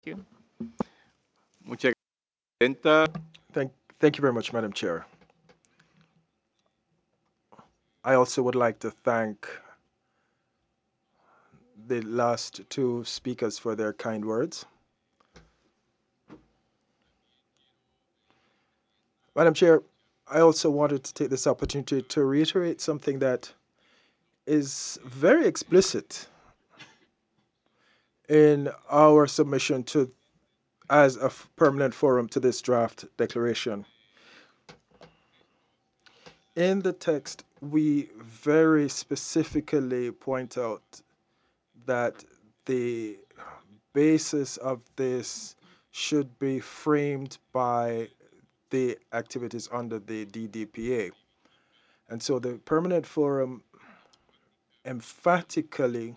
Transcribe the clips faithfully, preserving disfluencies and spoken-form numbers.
you. Muchas gracias, Thank, thank you very much, Madam Chair. I also would like to thank the last two speakers for their kind words. Madam Chair, I also wanted to take this opportunity to reiterate something that is very explicit in our submission to as a f- permanent forum to this draft declaration. In the text, we very specifically point out that the basis of this should be framed by the activities under the D D P A. And so the Permanent Forum emphatically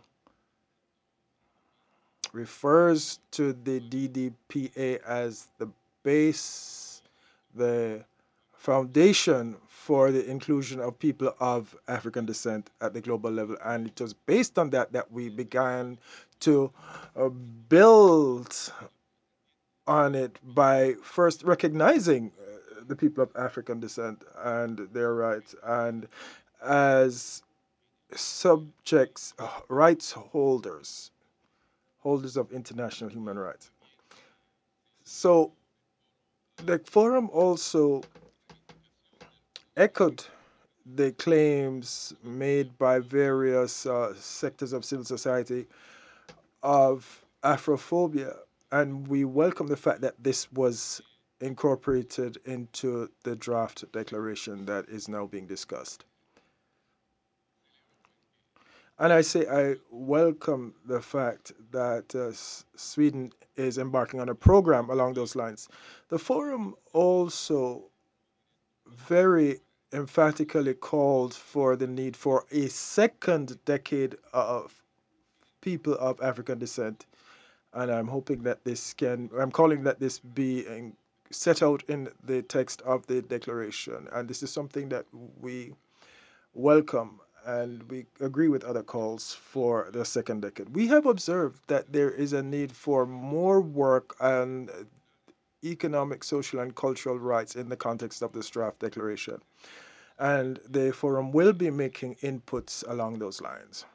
refers to the D D P A as the base, the foundation for the inclusion of people of African descent at the global level. And it was based on that that we began to uh, build on it by first recognizing uh, the people of African descent and their rights, and as subjects, uh, rights holders, holders of international human rights. So the forum also echoed the claims made by various uh, sectors of civil society of Afrophobia, and we welcome the fact that this was incorporated into the draft declaration that is now being discussed. And I say I welcome the fact that uh, S- Sweden is embarking on a program along those lines. The forum also very emphatically called for the need for a second decade of people of African descent, and I'm hoping that this can, I'm calling that this be in, set out in the text of the declaration, and this is something that we welcome. And we agree with other calls for the second decade. We have observed that there is a need for more work on economic, social, and cultural rights in the context of this draft declaration. And the forum will be making inputs along those lines.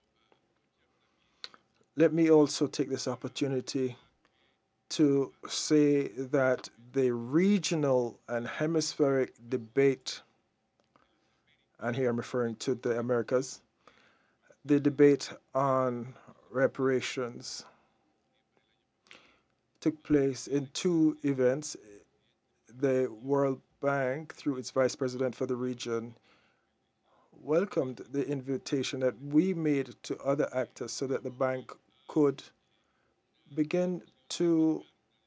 Let me also take this opportunity to say that the regional and hemispheric debate, and here I'm referring to the Americas, the debate on reparations took place in two events. The World Bank, through its vice president for the region, welcomed the invitation that we made to other actors so that the bank could begin to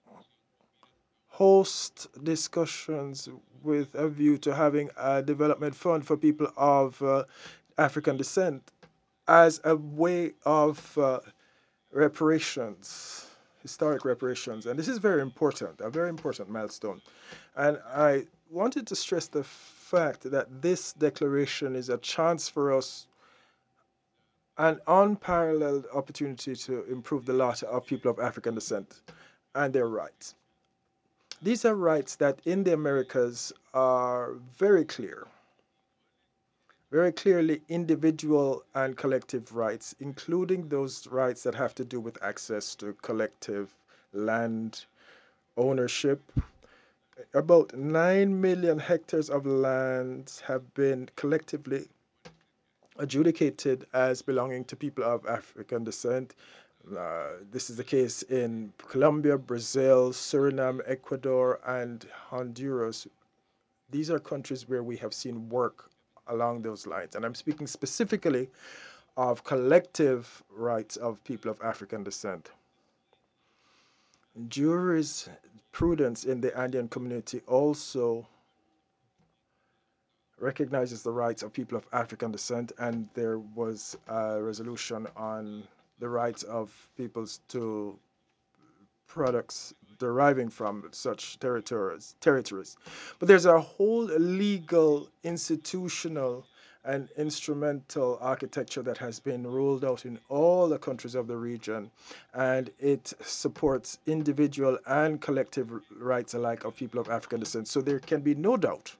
host discussions with a view to having a development fund for people of uh, African descent as a way of uh, reparations, historic reparations. And this is very important, a very important milestone. And I wanted to stress the fact that this declaration is a chance for us, an unparalleled opportunity to improve the lot of people of African descent and their rights. These are rights that in the Americas are very clear, very clearly individual and collective rights, including those rights that have to do with access to collective land ownership. About nine million hectares of land have been collectively adjudicated as belonging to people of African descent. Uh, this is the case in Colombia, Brazil, Suriname, Ecuador, and Honduras. These are countries where we have seen work along those lines. And I'm speaking specifically of collective rights of people of African descent. Jurisprudence in the Andean community also recognizes the rights of people of African descent, and there was a resolution on the rights of peoples to products deriving from such territories territories. But there's a whole legal, institutional, an instrumental architecture that has been rolled out in all the countries of the region, and it supports individual and collective rights alike of people of African descent. So there can be no doubt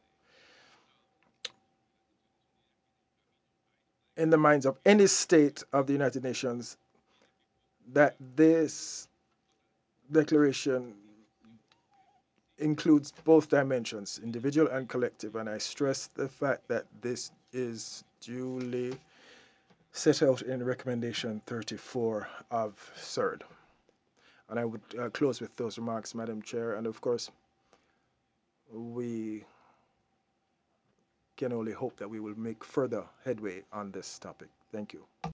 in the minds of any state of the United Nations that this declaration includes both dimensions, individual and collective. And I stress the fact that this is duly set out in recommendation thirty-four of CERD. And I would uh, close with those remarks, Madam Chair. And of course, we can only hope that we will make further headway on this topic. Thank you.